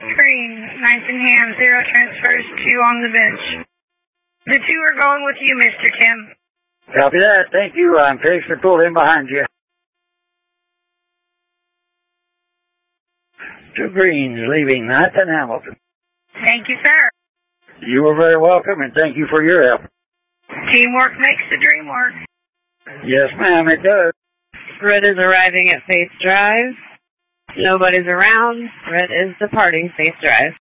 Green, nice in hand, 0 transfers, 2 on the bench. The 2 are going with you, Mr. Kim. Copy that. Thank you. I'm fixed to pull in behind you. 2 greens leaving Nathan Hamilton. Thank you, sir. You are very welcome, and thank you for your help. Teamwork makes the dream work. Yes, ma'am, it does. Red is arriving at Faith Drive. Nobody's around. Red is departing Faith Drive.